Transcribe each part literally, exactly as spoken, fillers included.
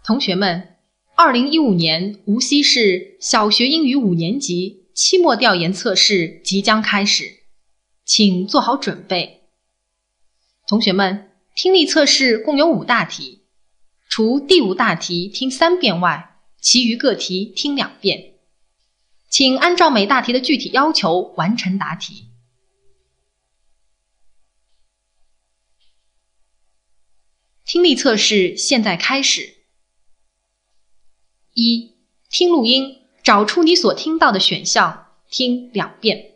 同学们，二零一五年无锡市小学英语五年级期末调研测试即将开始，请做好准备。同学们，听力测试共有五大题，除第五大题听三遍外，其余各题听两遍。请按照每大题的具体要求完成答题。听力测试现在开始。一、听录音，找出你所听到的选项，听两遍。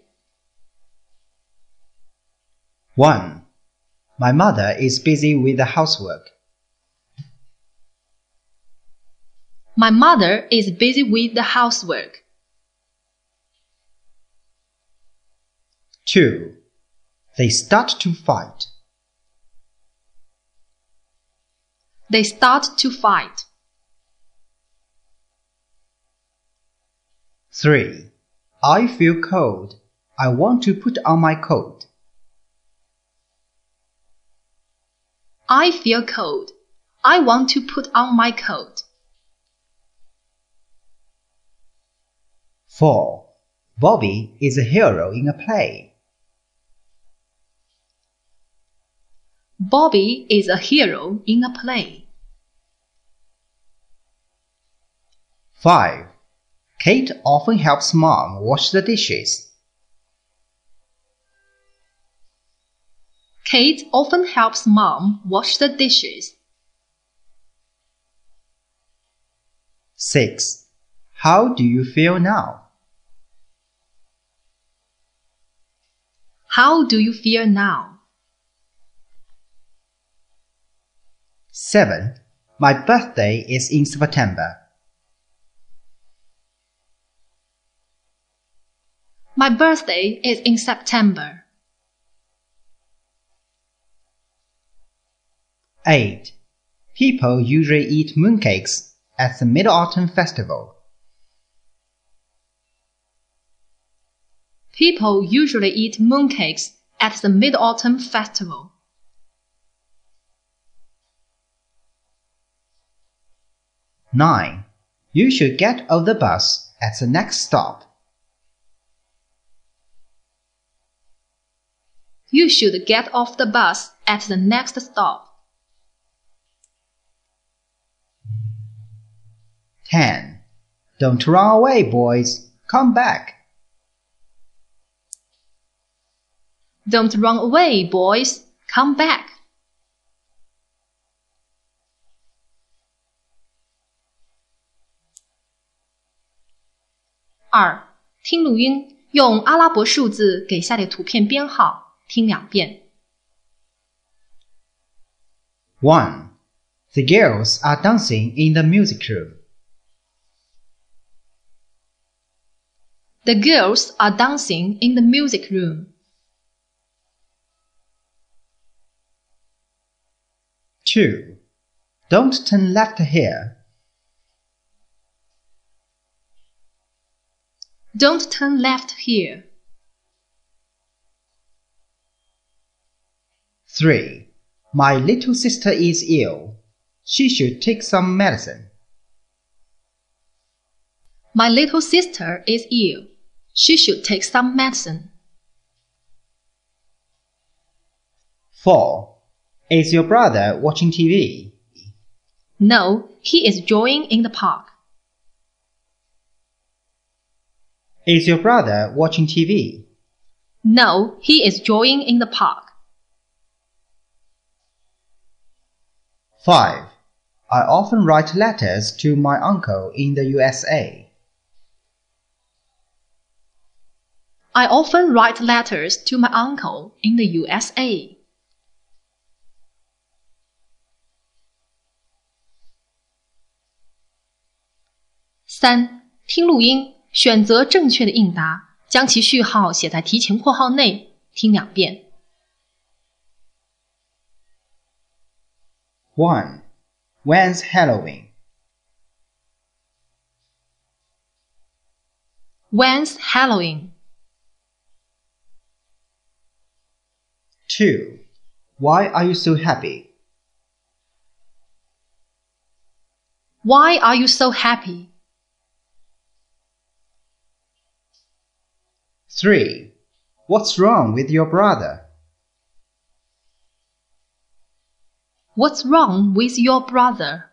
one. My mother is busy with the housework. My mother is busy with the housework. two. They start to fight. They start to fight. three. I feel cold. I want to put on my coat. I feel cold. I want to put on my coat. four. Bobby is a hero in a play. Bobby is a hero in a play. five. Kate often helps Mom wash the dishes. Kate often helps Mom wash the dishes. six. How do you feel now? How do you feel now? seven. My birthday is in September. My birthday is in September. eight. People usually eat mooncakes at the Mid-Autumn Festival. People usually eat mooncakes at the Mid-Autumn Festival. nine. You should get off the bus at the next stop. You should get off the bus at the next stop. ten. Don't run away, boys. Come back. Don't run away, boys. Come back. 二、听录音，用阿拉伯数字给下列图片编号，听两遍。 one. The girls are dancing in the music room. The girls are dancing in the music room. two. Don't turn left here. Don't turn left here. three. My little sister is ill. She should take some medicine. My little sister is ill. She should take some medicine. four. Is your brother watching T V? No, he is enjoying in the park. Is your brother watching T V? No, he is enjoying in the park. five. I often write letters to my uncle in the U S A. I often write letters to my uncle in the U S A. 三、听录音，选择正确的应答，将其序号写在题前括号内，听两遍。 one. When's Halloween? When's Halloween? two. Why are you so happy? Why are you so happy? three. What's wrong with your brother? What's wrong with your brother?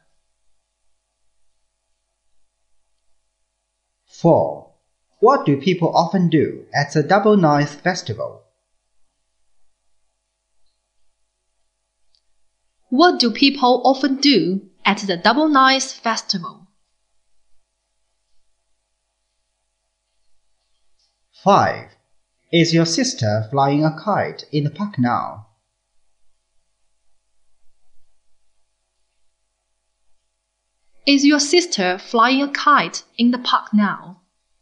four. What do people often do at the Double Ninth Festival? What do people often do at the Double Ninth Festival? five. Is your sister flying a kite in the park now? Is your sister flying a kite in the park now?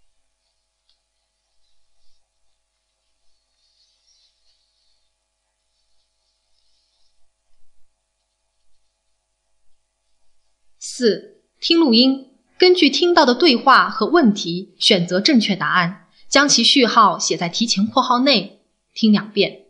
四、听录音，根据听到的对话和问题选择正确答案，将其序号写在提前括号内，听两遍。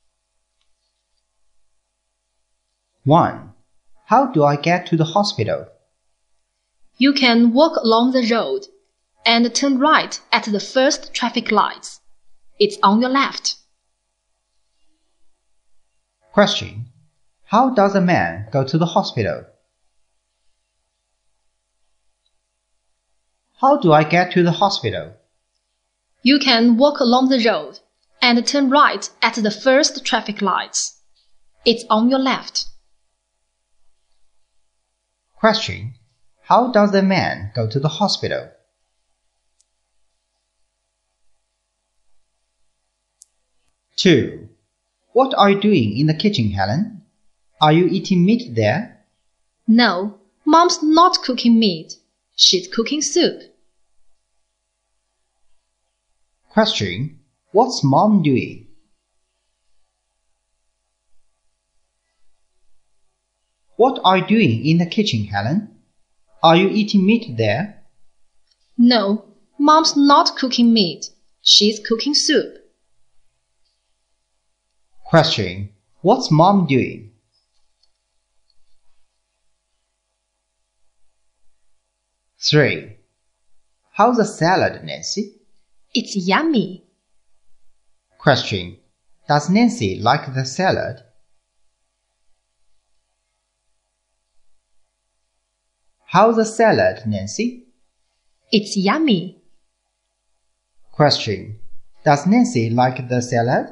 one. How do I get to the hospital? You can walk along the road and turn right at the first traffic lights. It's on your left. Question. How does a man go to the hospital? How do I get to the hospital? You can walk along the road and turn right at the first traffic lights. It's on your left. Question. How does the man go to the hospital? two. What are you doing in the kitchen, Helen? Are you eating meat there? No, Mom's not cooking meat. She's cooking soup. Question. What's Mom doing? What are you doing in the kitchen, Helen? Are you eating meat there? No, Mom's not cooking meat. She's cooking soup. Question. What's Mom doing? three. How's the salad, Nancy? It's yummy. Question. Does Nancy like the salad? How's the salad, Nancy? It's yummy. Question. Does Nancy like the salad?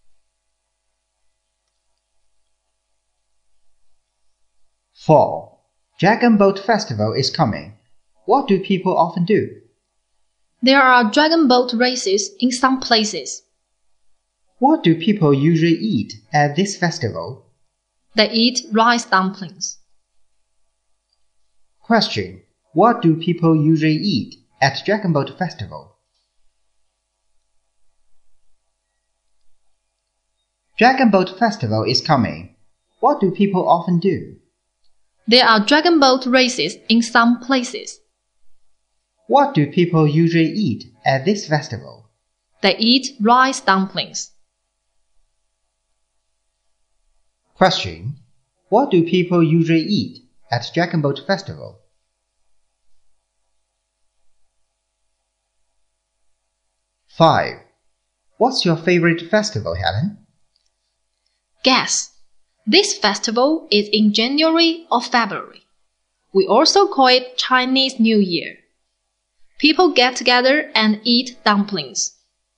four. Dragon Boat Festival is coming. What do people often do? There are dragon boat races in some places. What do people usually eat at this festival? They eat rice dumplings. Question. What do people usually eat at Dragon Boat Festival? Dragon Boat Festival is coming. What do people often do? There are dragon boat races in some places. What do people usually eat at this festival? They eat rice dumplings. Question. What do people usually eat at Dragon Boat Festival? five. What's your favorite festival, Helen? Guess. This festival is in January or February. We also call it Chinese New Year. People get together and eat dumplings.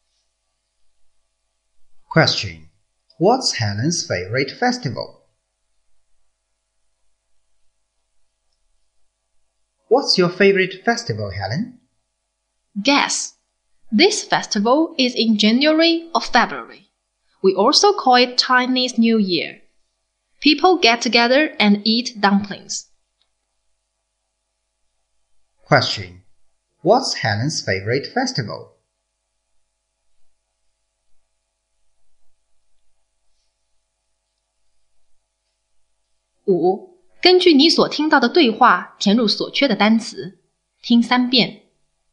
Question. What's Helen's favorite festival? What's your favorite festival, Helen? Guess. This festival is in January or February. We also call it Chinese New Year. People get together and eat dumplings. Question. What's Helen's favorite festival? 五、根据你所听到的对话，填入所缺的单词。听三遍。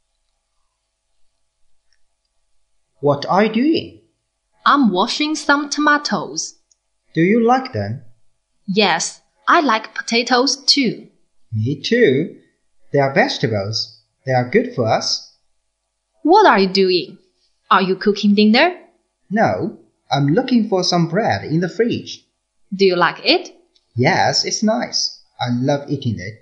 What are you doing? I'm washing some tomatoes. Do you like them? Yes, I like potatoes too. Me too. They are vegetables. They are good for us. What are you doing? Are you cooking dinner? No, I'm looking for some bread in the fridge. Do you like it? Yes, it's nice. I love eating it.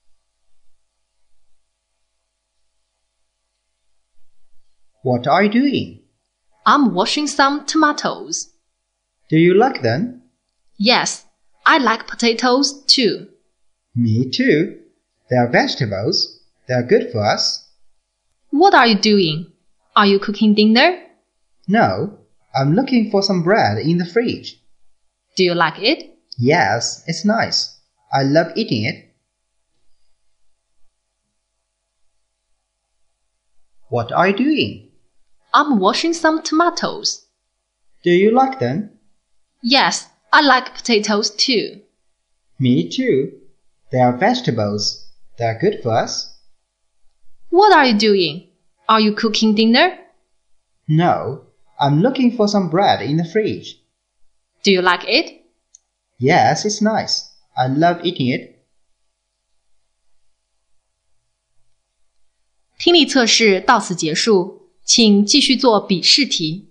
What are you doing? I'm washing some tomatoes. Do you like them? Yes, I like potatoes too. Me too. They are vegetables. They are good for us. What are you doing? Are you cooking dinner? No, I'm looking for some bread in the fridge. Do you like it? Yes, it's nice. I love eating it. What are you doing? I'm washing some tomatoes. Do you like them? Yes, I like potatoes too. Me too. They are vegetables. They are good for us. What are you doing? Are you cooking dinner? No, I'm looking for some bread in the fridge. Do you like it? Yes, it's nice. I love eating it. 听力测试到此结束，请继续做笔试题。